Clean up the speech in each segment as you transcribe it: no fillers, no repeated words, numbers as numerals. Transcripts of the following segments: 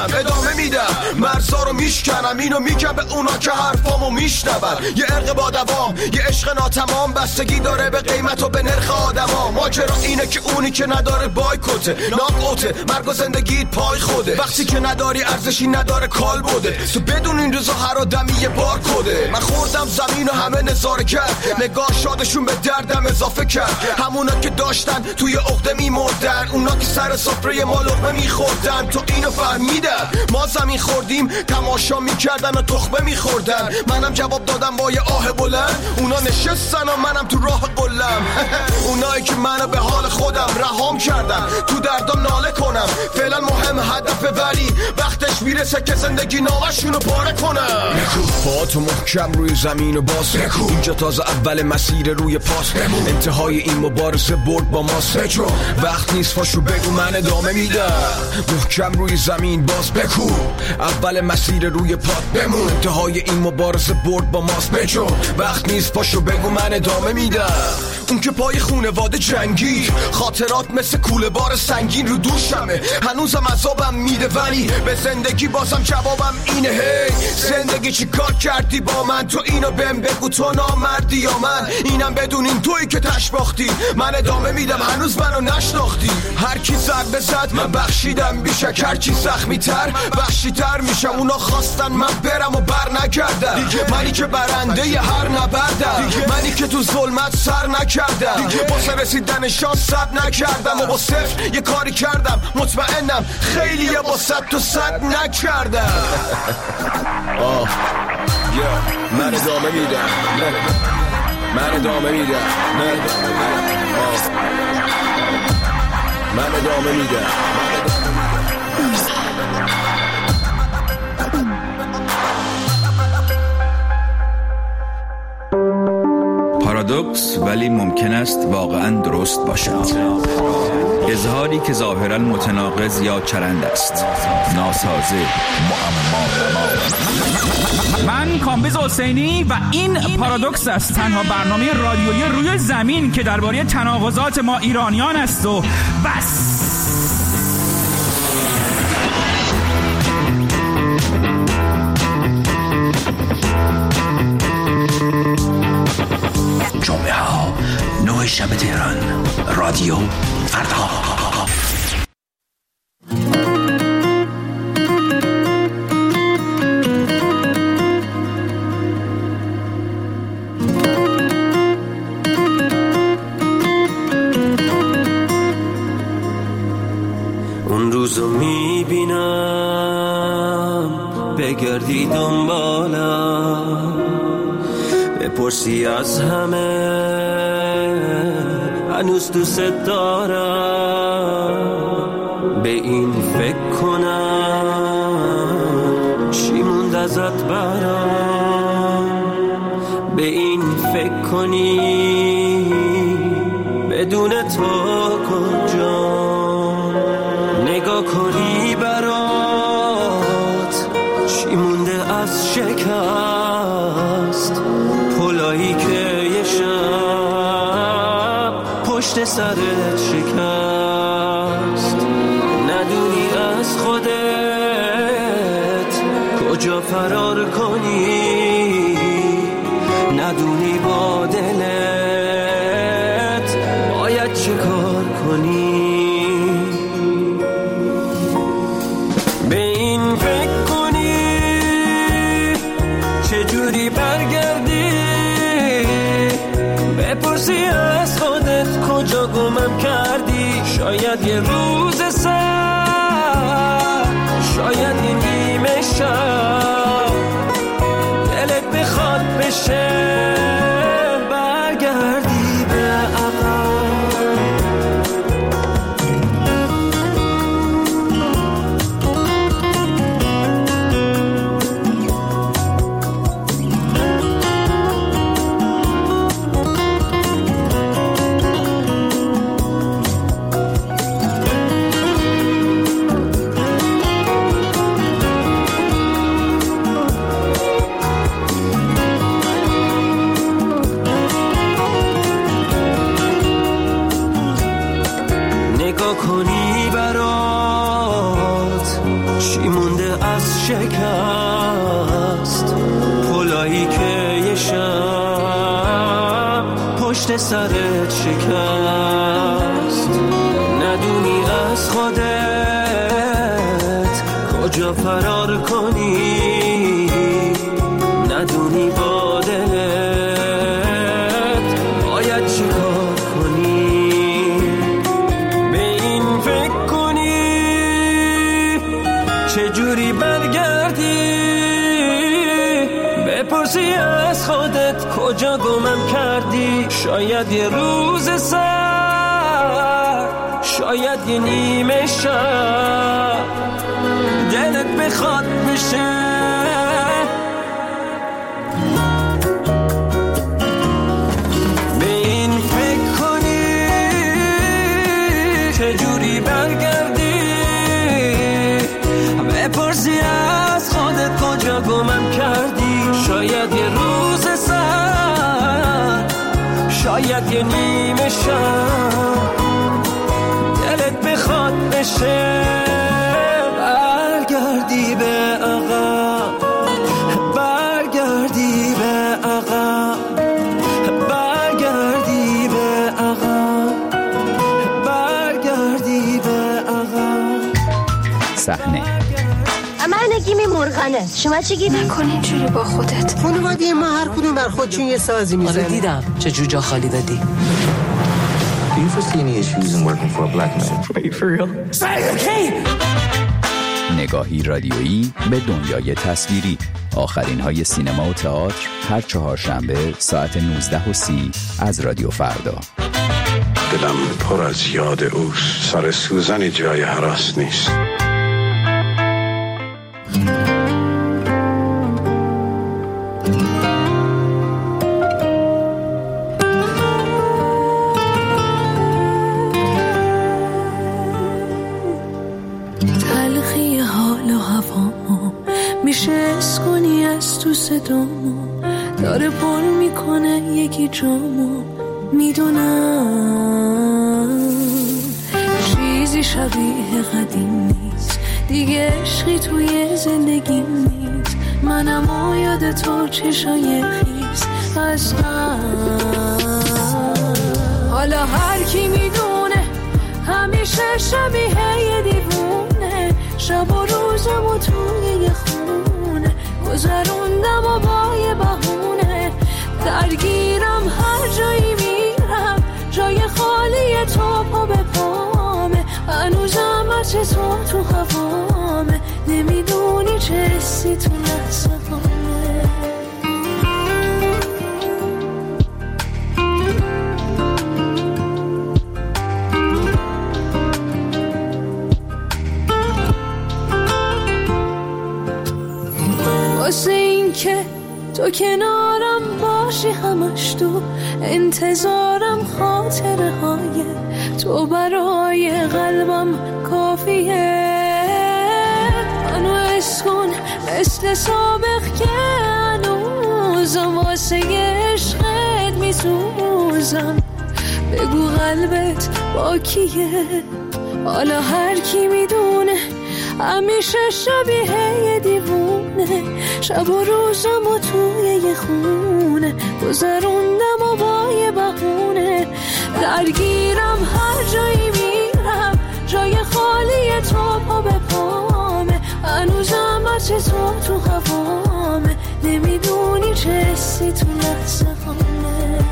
میرم ادامه میدم، مرزا رو میشکنم، اینو میگم به اونا که حرفامو میشنون. یه عرق با دوام، یه عشق ناتمام، بستگی داره به قیمت و به نرخ آدما. ماجرا اینه که اونی که نداره بایکوته، ناکوته، مرگ و زندگیت پای خوده. وقتی که نداری ارزشی نداره کال بوده، تو بدون این روزا هر آدمی یه بار کده. من خوردم زمین و همه نظاره کرد، نگاه شادشون به دردم اضافه کرد. همونا که داشتن توی عقده میمردن، اونا که سر سفره ما لقمه میخوردن. تو اینو فهمیدن ما زمین خوردیم، تماشا میکردن و تخمه میخوردن. منم جواب دادم با یه آه بلند، اونا نشستن و منم تو راه قلم. اونایی که منو به حال خودم رهام کردن، تو دردم ناله کنم. فعلا مهم هدفه، ولی وقتش میرسه که زندگی نامشونو پاره کنم. پا تو محکم روی زمین و باز بکو، اینجا تازه اول مسیر روی پاس. انتهای این مبارزه برد با ماست. وقت نیست پاشو بگو من ادامه میدم. محکم روی زمین باز بکو، اول مسیر روی پات بمون. انتهای این مبارزه برد با ماست. وقت نیست پاشو بگو من ادامه میدم. اون که پای خونواده جنگی، خاطرات مثل کوله بار سنگین رو دوشمه. هنوزم عذابم میده ولی به زندگی بازم جوابم اینه. هی زندگی چی کار کردی با من؟ تو اینو بهم بگو، تو نامردی یا من؟ اینم بدونین تویی که تشباختی، من ادامه میدم هنوز منو نشناختی. هر کی ضربه زد من بخشیدم، بیشک هر چی زخمی تر وحشی تر میشم. اونا خواستن من برم و بر نگردم، منی که برنده ی هر نبردم، منی که تو ظلمت سر نکردم، واسه رسیدن شانس صبر نکردم و با صفر یه کاری کردم. مطمئنم خیلی یه با 100 تا 100 نکردم. من ادامه میدم، من ادامه میدم، من ادامه میدم. پارادوکس ولی ممکن است واقعا درست باشد. اظهاری که ظاهرا متناقض یا چرند است، ناسازه، معما. من کامبیز حسینی و این پارادوکس است، تنها برنامه رادیویی روی زمین که درباره تناقضات ما ایرانیان است و بس. جمعه ها 9 شب تهران، رادیو فردا. اون روزو میبینم بگردی دنبالم، بپرسی از همه هنوز دوست دارم. به این فکر کنم چی موند ازت برام، به این فکر کنی بدون تو کجا. نگاه کنی برات چی مونده از شکست، پلایی که یه شب پشت سرت شکست. ندونی از خودت کجا فرار کنی، ندونی با دلت باید چه کار کنی. به این فکر کنی چجوری برگردی، بپرسی از خودت کجا گمم کردی. شاید یه روز سر، شاید یه نیمه شب دلت بخواد بشه برگردی به عقب. مونده از شکست، پلایی که یه شب پشت سرت شکست. ندونی از خودت کجا فرار کنی، ندونی با دلت باید چی کار کنی. به این فکر کنی چجوری برگردی، بپرسی از خودت کجا گمم کردی. شاید یه روز سر، شاید یه نیمه شب دلت بخواد بشه. به این فکر کنی چجوری برگردی، بپرسی از خودت کجا گمم کردی. شاید یه روز سر، شاید یه نیمه شب دلت بخواد بشه. برگردی به عقب، برگردی به عقب، برگردی به عقب، برگردی به عقب. صحنه من نگیمی مرغنه، شما چی گیمی؟ نکن اینجوری با خودت. خانواده ما هر کدوم بر خودشون یه سازی میزنه. آره دیدم چه جوجا خالی دادی. Do you foresee any issues in working for a black man? Are you for real? نگاهی رادیویی به دنیای تصویری. آخرین های سینما و تئاتر هر چهارشنبه ساعت 19:30 از رادیو فردا. دلم پر از یاد اوست، سر سوزنی جای هراس نیست. تلخی حال و هوامو میشه اسکنی از تو صدامو، داره پر میکنه یکی جامو. میدونم چیزی شبیه قدیم نیست دیگه، عشقی توی زندگیم نیست. منم و یاد تو چشای خیس از حالا هر کی میدونه همیشه شبیه یه دیوونه. شب و روزمو توی یه خونه گذروندم و با یه بهونه. درگیرم هر جایی میرم، جای خالی تو پا به پامه. هنوزم عطر تو تو هوامه، نمیدونی چه حسی تو لحظه هامه. واسه این که تو کنارم باشی همش، تو انتظارم خاطره های تو برای قلبم کافیه. منو اسکن مثل سابق که هنوزم واسه عشقت میسوزم. بگو قلبت با کیه، حالا هر کی میدونه همیشه شبیه یه دیوونه. شب و روزم و توی یه خونه گذروندم و با یه بهونه. درگیرم هر جایی میرم، جای خالی تو پا به پامه. هنوزم عطر تو تو هوامه، نمیدونی چه حسی تو لحظه هامه.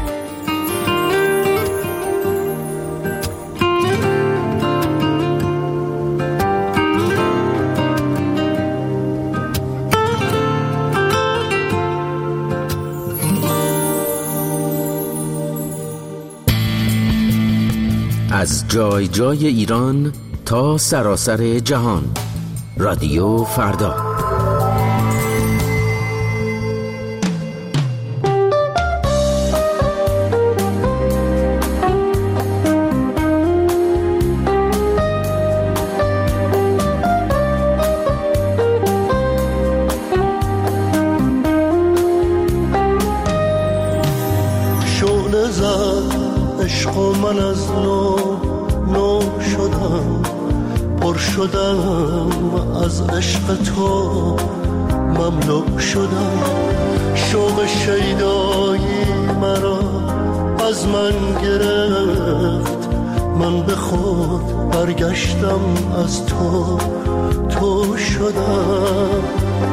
از جای جای ایران تا سراسر جهان، رادیو فردا. شعله زد عشق و من از نو شدم، پر شدم از عشق تو، مملو شدم. شوق شیدایی مرا از من گرفت، من به خود برگشتم از تو شدم.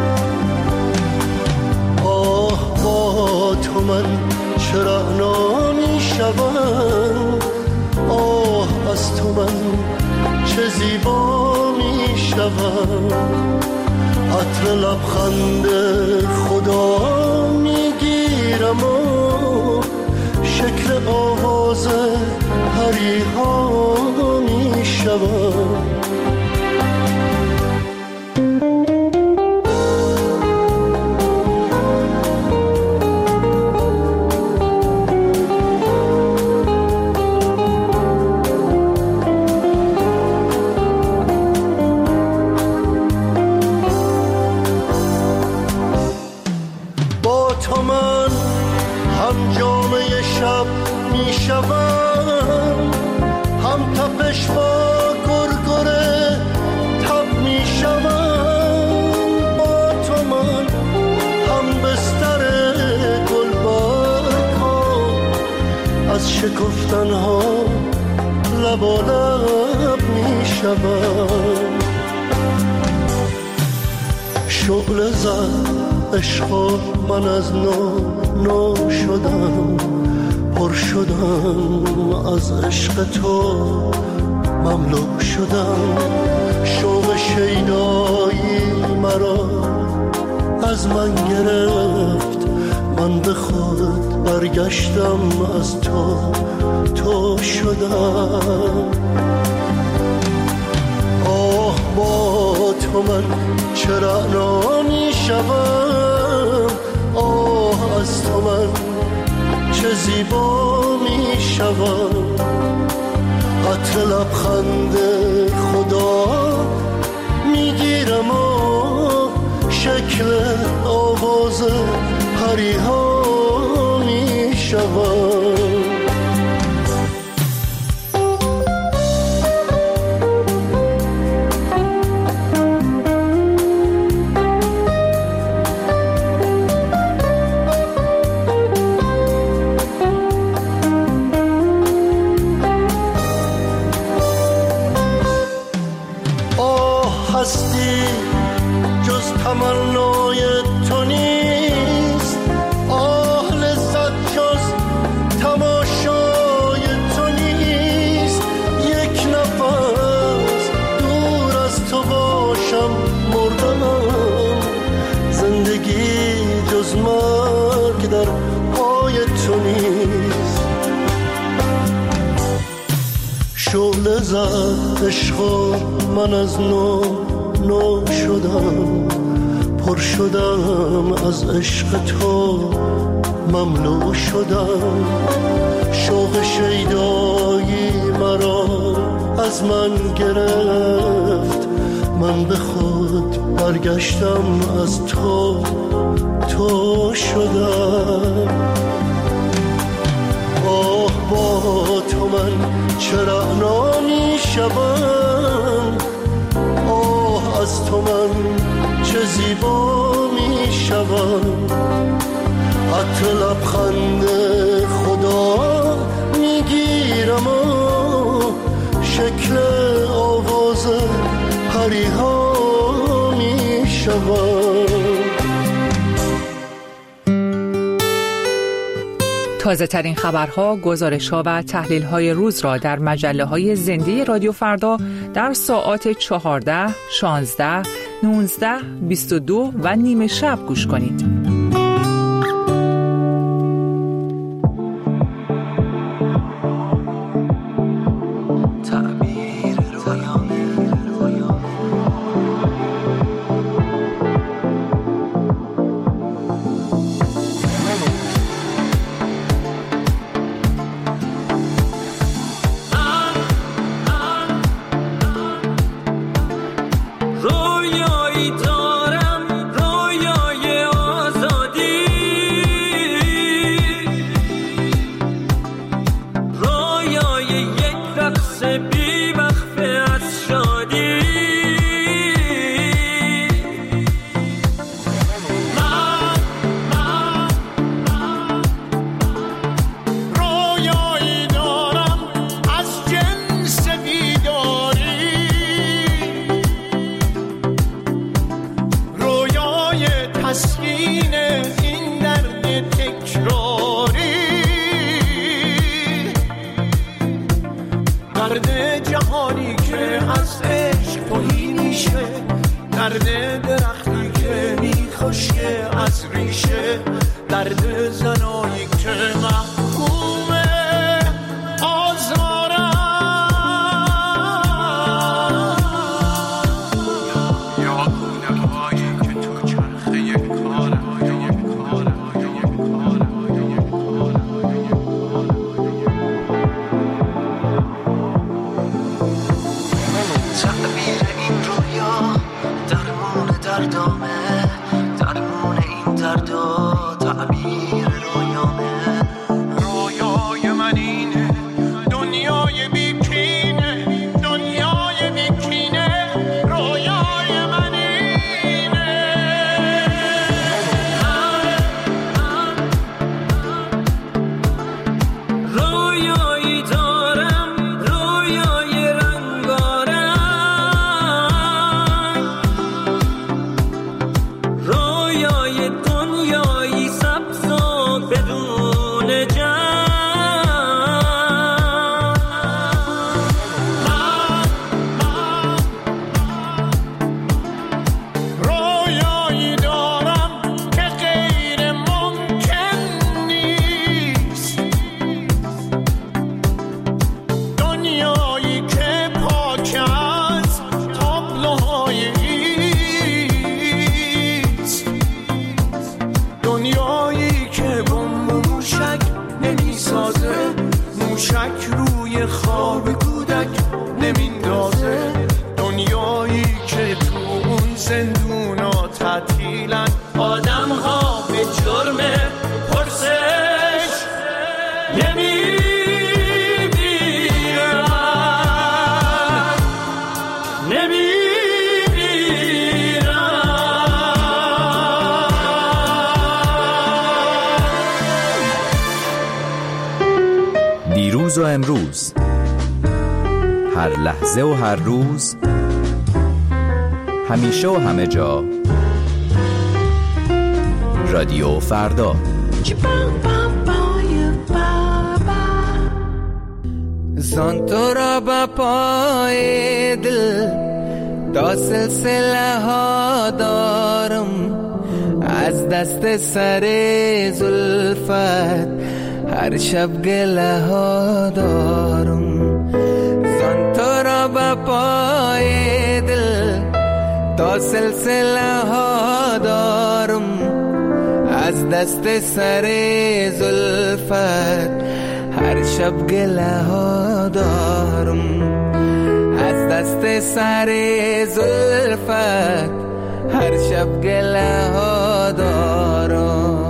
آه با تو من چرا نمی شدم، آه از تو من چه زیبا می شدم. عطر لبخند خدا می گیرم و شکل آواز پریها می شدم. هم تپش با گرگره تب می شوم. با تو من هم بستر گلبرگ ها، از شکفتن ها لبالب می شوم. شعله زد عشق من از نو شدم، پر شدم از عشق تو، مملو شدم. شوق شیدایی مرا از من گرفت، من به خود برگشتم از تو شدم. آه با تو من چرا نمی شدم، آه از تو من چه زیبا می شدم. عطر لبخند خدا می گیرم و شکل آواز پریها می شدم. تمنای تو نیست، آه لذت جز تماشای تو نیست. یک نفس دور از تو باشم مردم، زندگی جز مرگ در پای تو نیست. شعله زد عشق من از نو شدم، پر شدم از عشق تو، مملو شدم. شوق شیدایی مرا از من گرفت، من به خود برگشتم از تو شدم. آه با تو من چرا نمی شدم، آه از تو من چه زیبا می شدم. عطر لبخند خدا می گیرم و شکل آواز پریها می شدم. تازه ترین خبرها، گزارش‌ها و تحلیل‌های روز را در مجله‌های زنده رادیو فردا در ساعات 14، 16، 19، 22 و نیمه شب گوش کنید. رویایی دارم، رویای آزاد تسکین این درد تکراری، درد جهانی که از عشق توهی میشه، درد درختی که میخشکه از ریشه، درد زنایی که محکومه آزارم. یا گونه هایی که تو چرخه کارم، تعبیر این رویا درمون دردامه، درمون این دردا تعبیر رویامه. رویای من اینه دنیای بیکینه، دنیای بیکینه، رویای من اینه. رویایی دارم، رویای رنگارنگ، رویای دنیایی سبز و بدون جنگ. رویایی دارم که غیر ممکن نیست، دنیایی که پاک از تابلوهای ایست، دنیایی که بمب و موشک نمیسازه، موشک روی خواب کودک نمیندازه، دنیایی که تو اون زندونا تعطیلن آدم ها به جرم پرسش دیروز و امروز، هر لحظه و هر روز، همیشه و همه جا، رادیو فردا. زان تو را با پای دل دا سلسله ها دارم، از دست سر زلفت هر شب گله ها دارم. زان تو را با پای دل دا سلسله ها دارم، از دست سر زلفت هر شب گله ها دارم، از دست سر زلفت هر شب گله ها دارم.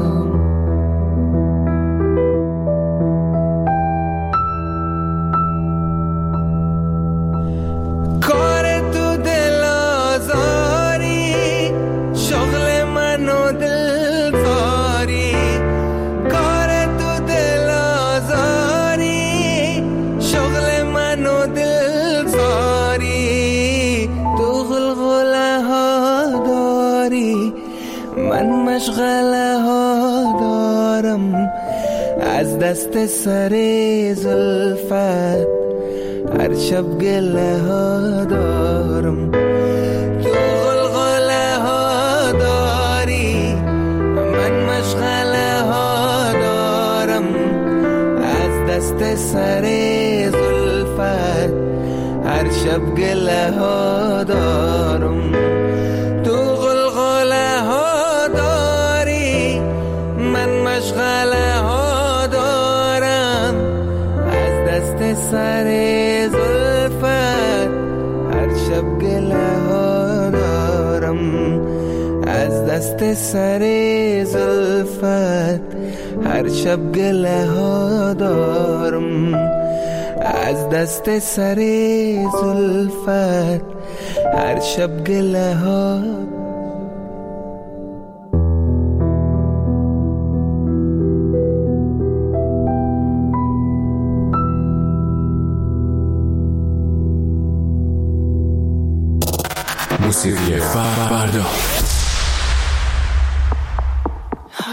کار تو دل آزاری، شغل من و دل زاری، کار تو دل آزاری، شغل من و دل زاری، تو غلغله ها داری، من مشغله ها دارم، از دست سر زلفت هر شب گله ها دارم. تو غلغله ها داری، من مشغله ها دارم، از دست سر زلفت هر شب گله ها دارم. تو غلغله ها داری، من مشغله ها دارم، از دست سر زلفت هر شب گله ها دارم، از دست سر زلفت هر شب گله ها دارم، از دست سر زلفت هر شب گله ها. موسیقی فردا.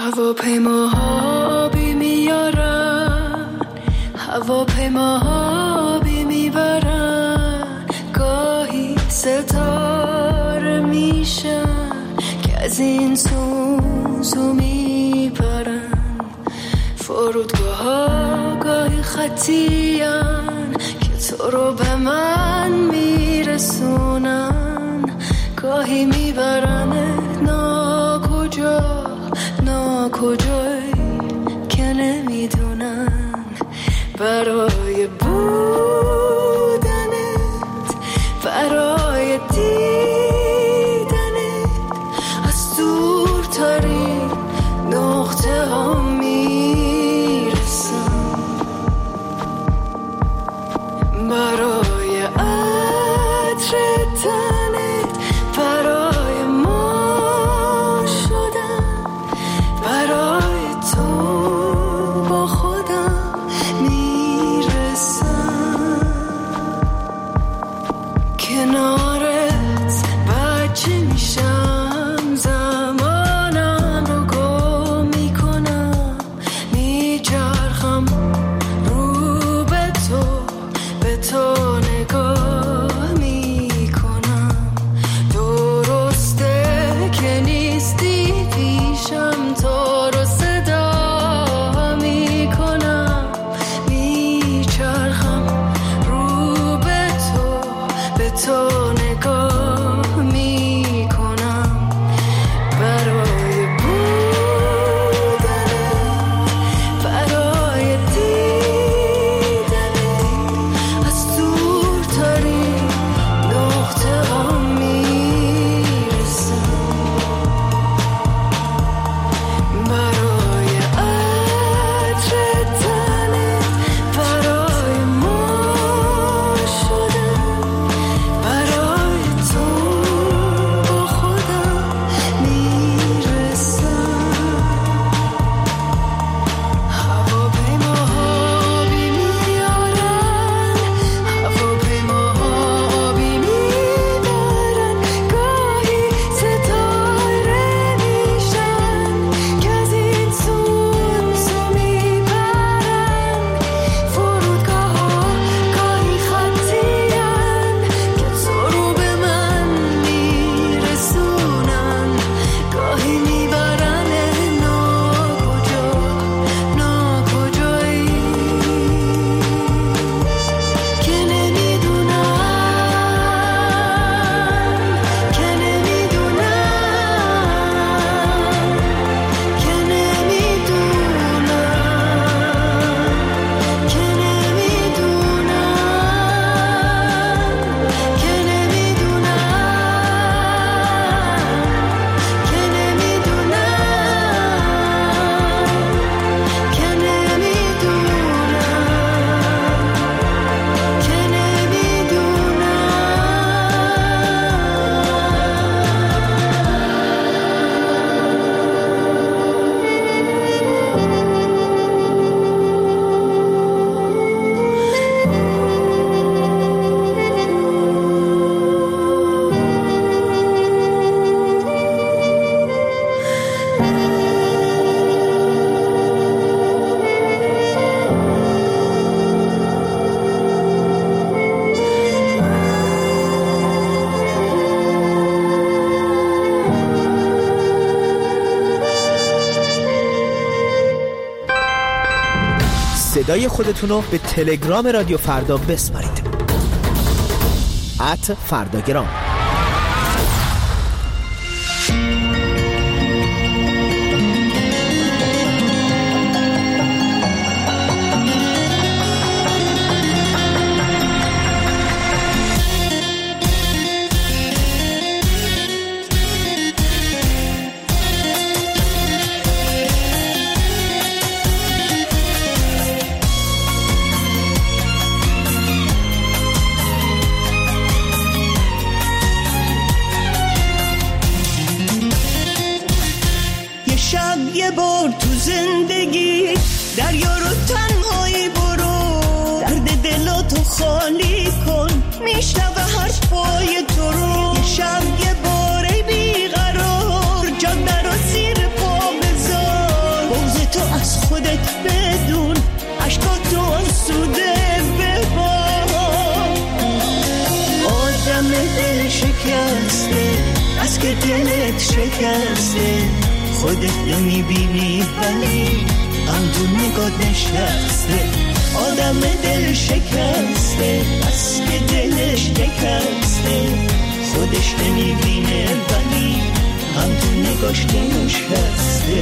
هواپیماها آبی میارن، هواپیماها آبی میبرن، گاهی ستاره میشن که از این سو میپرن. فرودگاه ها گاهی خطیان که تو رو به من میرسونن، گاهی میبرن ناکجایی که نمیدونن. برای بودنت، برای دیدنت از دورترین نقطه ها میرسم. برای عطر تنت، برای ما شدن، برای تو با خودم میرسم. کنارت بچه میشم، زمانم رو گم میکنم، میچرخم رو به تو نگاه میکنم. درسته که نیستی پیشم، تو رو صدا میکنم، میچرخم رو به تو نگاه میکنم. برای بودنت، برای دیدنت از دورترین نقطه ها میرسم. برای عطر تنت، برای ما شدن، برای تو با خودم میرسم. هواپیماها آبی میارن، هواپیماها آبی میبرن، گاهی ستاره میشن که از این سو میپرن. فرودگاه ها گاهی خطیان که تو رو به من میرسونن، گاهی میبرن ناکجایی که نمیدونن، که نمیدونن، که نمیدونن، که نمیدونن، که صدای خودتون رو به تلگرام رادیو فردا بسپارید. @فرداگرام. یه بار تو زندگی دریا رو تنهایی برو، درد دلاتو خالی کن، میشنوه حرفای تو رو. یه شب یه بار ای بیقرار، جاده رو زیر پا بذار، آسوده ببار. آدم دل شکسته از که دلت شکسته، خودت نمیبینی ولی غم تو نگات نشسته. آدم دل شکسته از که دلش شکسته، خودش نمیبینه ولی غم تو نگاش نشسته.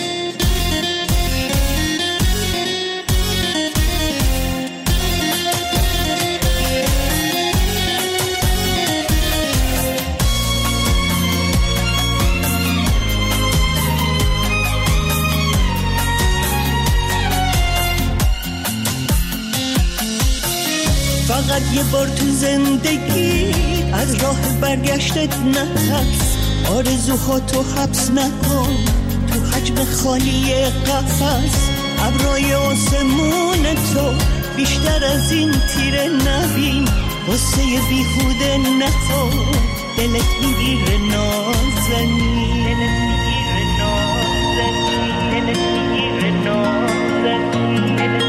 فقط یه بار تو زندگی از راه برگشتت نترس، آرزوها تو حبس نکن تو حجم خالی قفس. ابرای آسمون تو بیشتر از این تیره نبین، واسه بیهوده نخور دلت میگیره نازنی، دلت میگیره نازنی.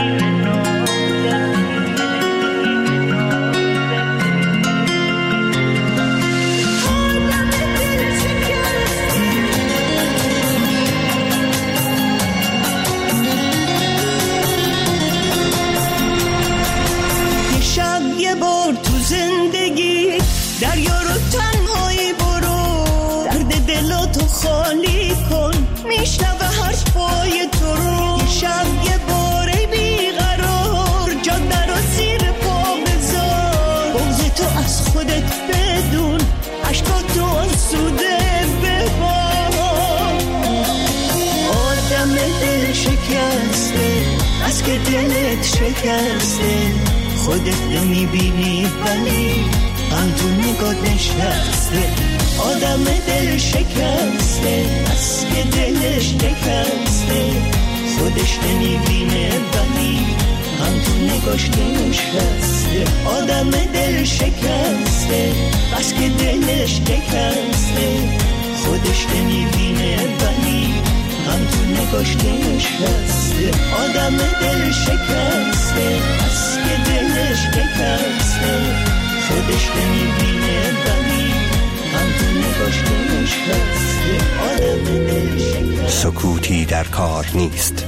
یه بار تو زندگی دریا رو تنهایی برو، درد دلاتو خالی کن میشنوه حرفای تو رو. یه شب یه بار ای بیقرار جاده رو زیر پا بذار، بغض تو از خودت بدون عشقاتو آسوده ببار. آدم دل شکسته از که دلت شکسته، خودت نمیبینی ولی غم تو نگات نشسته. آدم دل شکسته از که دلش شکسته، خودش نمیبینه ولی غم تو نگاش نشسته. آدم دل شکسته از که دلش شکسته، خودش نمیبینه ولی غم تو نگاش نشسته. آدم دل شکسته از که دلش شکسته، خودش نمیبینه ولی غم تو نگاش نشسته. آدم دل شکسته. سکوتی در کار نیست.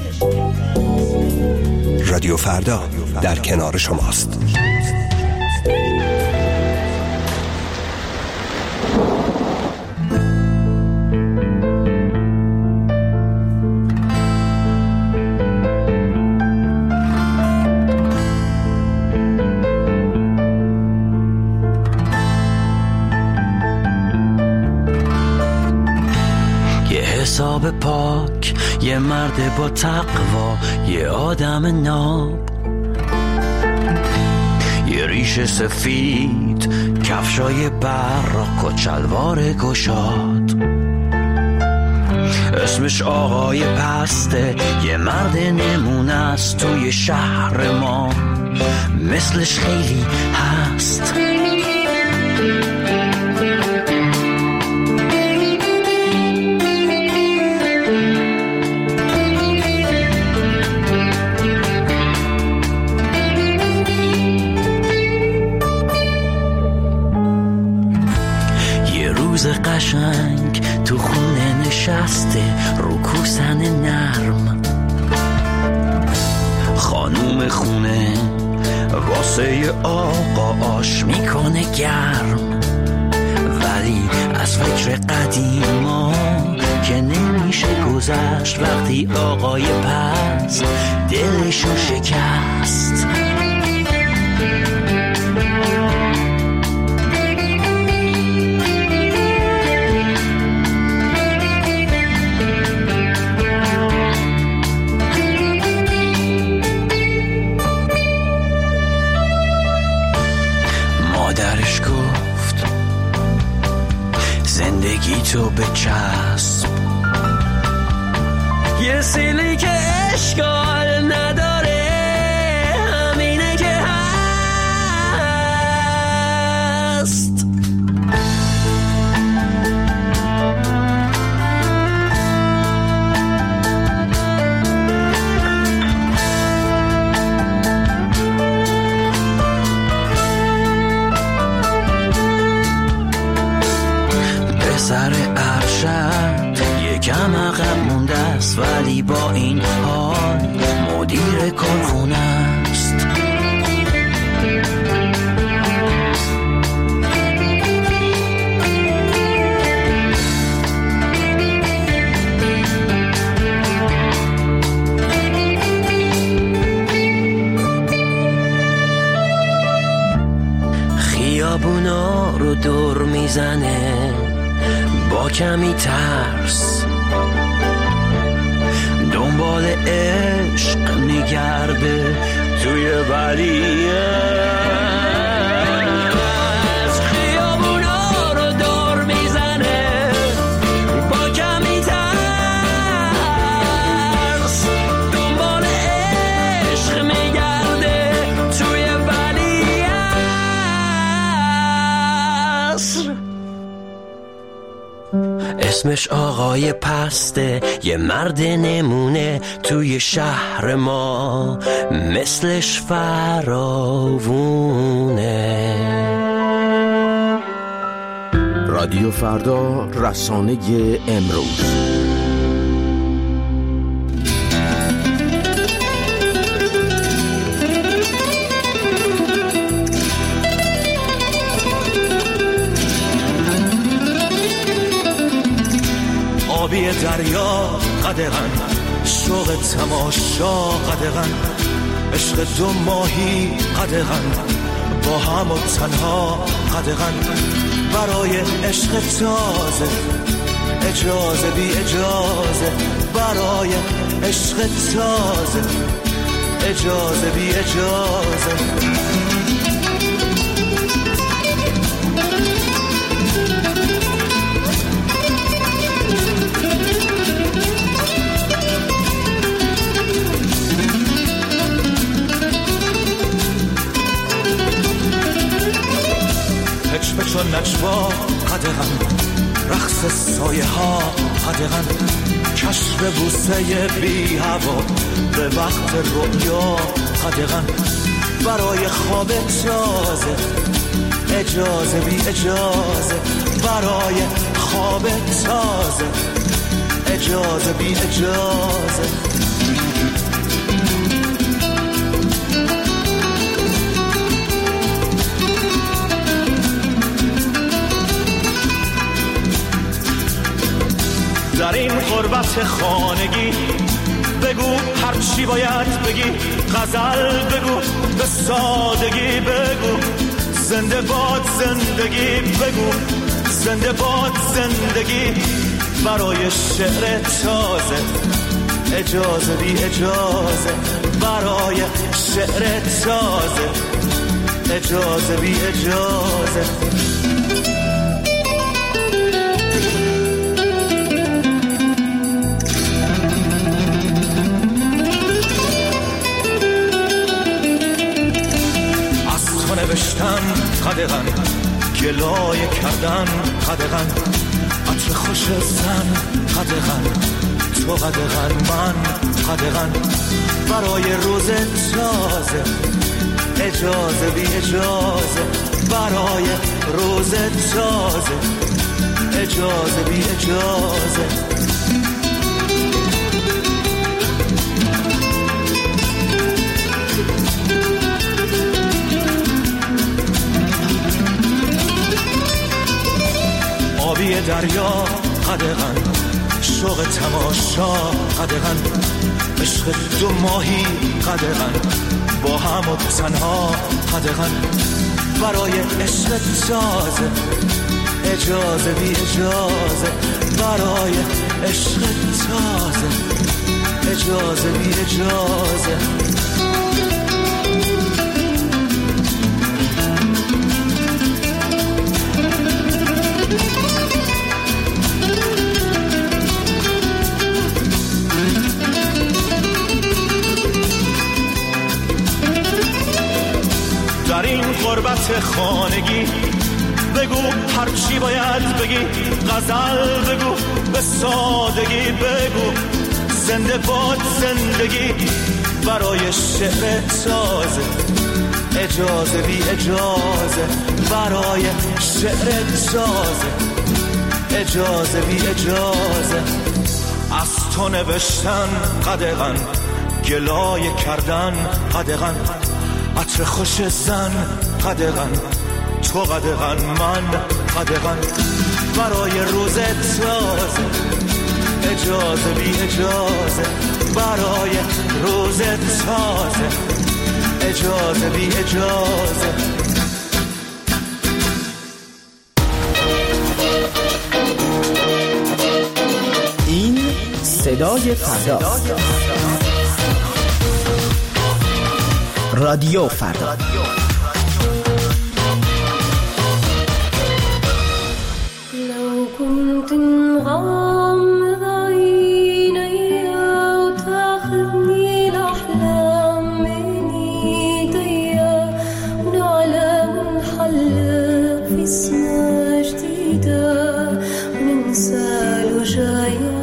رادیو فردا در کنار شماست. حساب پاک، یه مرد با تقوا، یه آدم ناب، یه ریش سفید، کفشای براق و چلوار گشاد. اسمش آقای پسته، یه مرد نمونه است توی شهر ما، مثلش خیلی هست. قشنگ تو خونه نشسته رو کوسن نرم، خانوم خونه واسه آقا آش میکنه گرم، ولی از فکر قدیما که نمیشه گذشت وقتی آقای پست دلشو شکست. مادرش گفت زندگی تو به چسب، یه سیلی که اشکال نداره، همینه که هست. ارشد یکم عقب مونده است، ولی با این حال مدیر کارخونه است. خیابونا رو دور میزنه با کمی ترس، دنبال عشق میگرده توی ولیه. خیابونا رو دور میزنه با کمی ترس، دنبال عشق میگرده توی ولیه. اسمش آقای پسته، یه مرد نمونه توی شهر ما، مثلش فراوونه. رادیو فردا، رسانه امروز. آبی دریا قدغن، شوق تماشا قدغن، عشق دو ماهی قدغن، با هم و تنها قدغن، برای عشق تازه اجازه بی اجازه، برای عشق تازه اجازه بی اجازه. پچ و نجوا قدغن، رقص سایه ها قدغن، کشف بوسه بی هوا به وقت رؤیا قدغن، برای خواب تازه اجازه بی اجازه، برای خواب تازه اجازه بی اجازه. در این غربت خانگی بگو هر چی باید بگی، غزل بگو به سادگی بگو، زنده باد زندگی بگو، زنده باد زندگی، برای شعر تازه اجازه بی اجازه، برای شعر تازه اجازه بی اجازه. نوشتن قدغن، گلایه کردن قدغن، عطر خوش زن قدغن، تو قدغن من قدغن، برای روز تازه اجازه بی اجازه، برای روز تازه اجازه بی اجازه. آبی دریا قدغن، شوق تماشا قدغن، عشق دو ماهی قدغن، با هم و تنها قدغن، برای عشق تازه اجازه بی اجازه، برای عشق تازه اجازه بی اجازه. در این غربت خانگی بگو هر چی باید بگی، غزل بگو به سادگی بگو، زنده باد زندگی، برای شعر تازه اجازه بی اجازه، برای شعر تازه اجازه بی اجازه از تو نوشتن قدغن، گلایه کردن قدغن، عطر خوش زن قدغن، تو قدغن من قدغن، برای روز تازه اجازه بی اجازه، برای روز تازه اجازه بی اجازه. این صدای فردا، رادیو فردا. لو كنت نغمض عيني وتاخذني الأحلام من ايديا ونعلى ونحلق في سما جديدة وننسى الوجايا،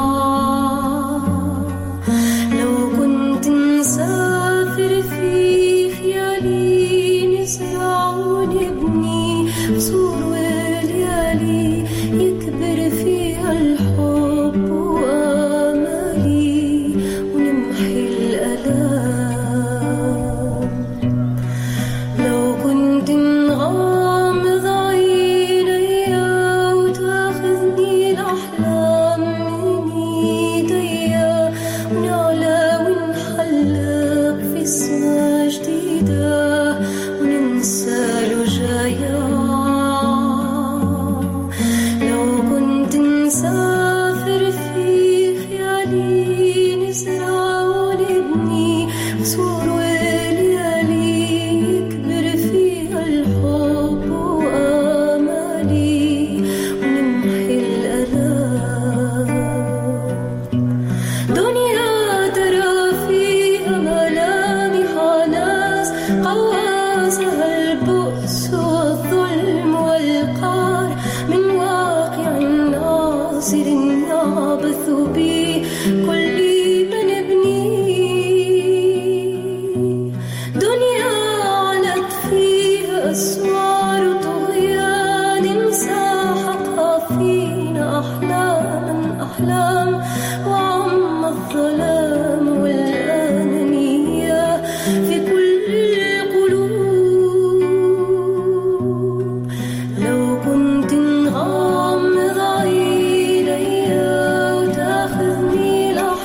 لو كنت نسافر في خيالي نزرع ونبني قصور وليالي يكبر فيها الحب وآمالي ونمحي الألام، لو كنت نغمض عيني وتاخذني الأحلام من ايديا ونعلى ونحلق في سما جديدة وننسى الوجايا، لو كنت نسافر في خيالي نزرع ونبني قصور وليالي يكبر فيها الحب وآمالي ونمحي الألام، دنيا ترى فيها ملامح ناس قواسها البؤس والظلم والقهر من واقع ناصر يعبث بكل من يبنيه، دنيا علت فيها أسوار طغيان ساحقها فينا أحلام أحلام، وعم الظلام والأنانية في كل القلوب، لو كنت نغمض عيني وتاخذني الأحلام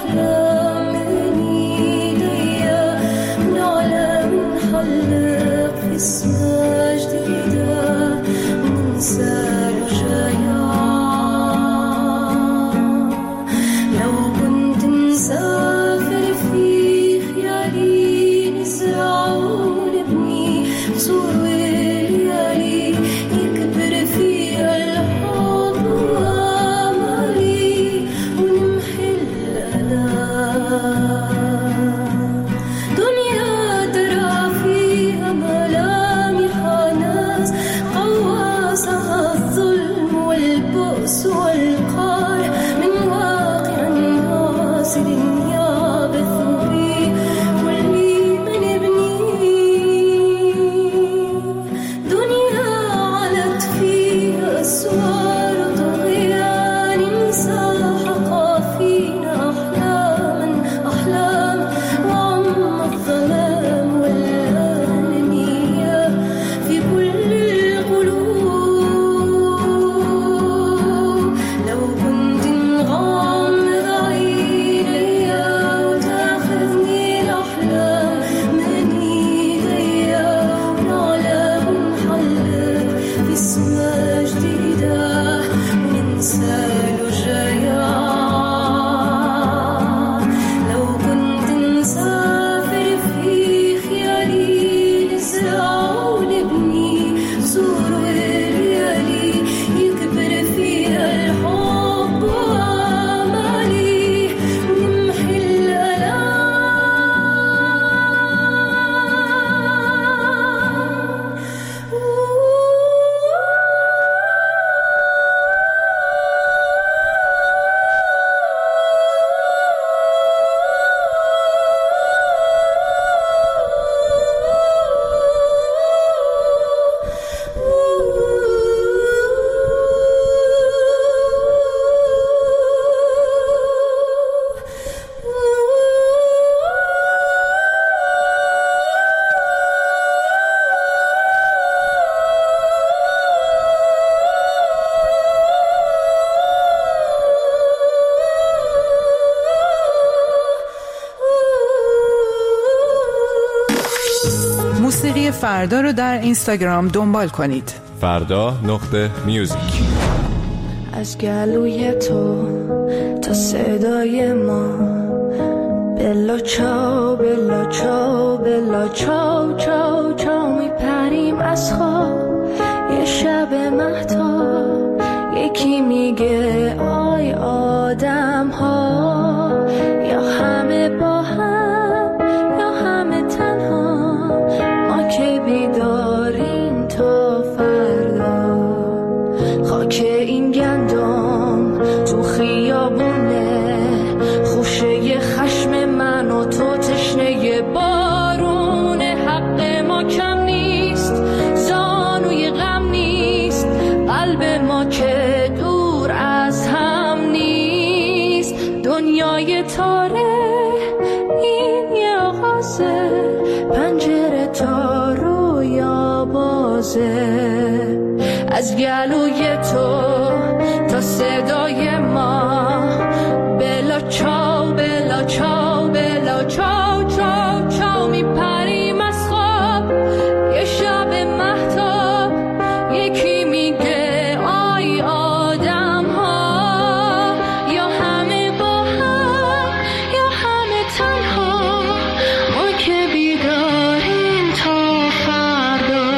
رادیوی فردا رو در اینستاگرام دنبال کنید. فردا.میوزیک. از گلوی تو تا صدای ما، بلا چاو بلا چاو بلا چاو چاو چاو، میپریم از خواب یه شب مهتاب. یکی میگه آی آدم ها، یا همه با هم یا همه تنها، ما که بیداریم تا فردا. خاک این گندم تو خیابونه، خوشه خشم من و تو تشنه بارونه. حق ما کم نیست، زانوی غم نیست، قلب ما که دور از هم نیست. دنیای تاره این یه آغازه، پنجره تا رویا بازه. از گلوی تو تا صدای ما، بلا چاو بلا چاو بلا چاو چاو چاو، میپریم از خواب یه شب مهتاب. یکی میگه آی آدم ها، یا همه با هم یا همه تنها، ما که بیداریم تا فردا.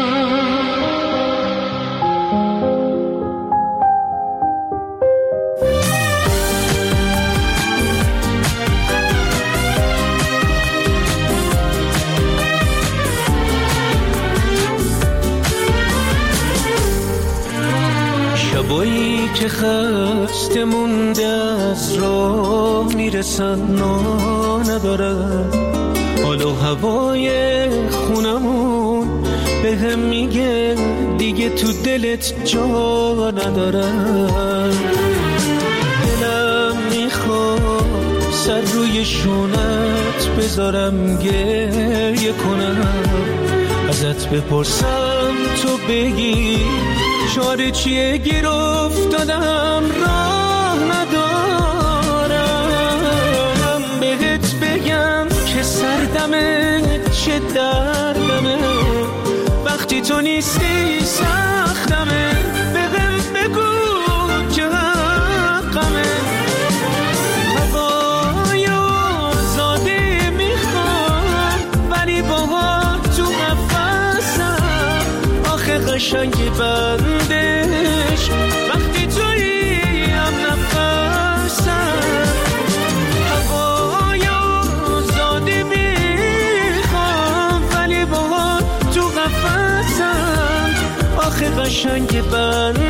شبایی که خسته مونده از راه میرسن، نا ندارن. حال و هوای خونمون به هم میگه دیگه تو دلت جا ندارن. دلم میخواد سر روی شونت بذارم گریه کنم، ازت بپرسم تو بگی چاره چیه، گیر افتادم راه ندارم. بهت بگم که سردمه چه دردمه، وقتی تو نیستی سختمه. بگو که حقمه، هوای آزاده میخوام، ولی باهات تو قفسم. آخه قشنگی بندش وقتی تویی هم نفسم. هوای آزاده میخوام، ولی باهات تو قفسم. آخه قشنگی بندش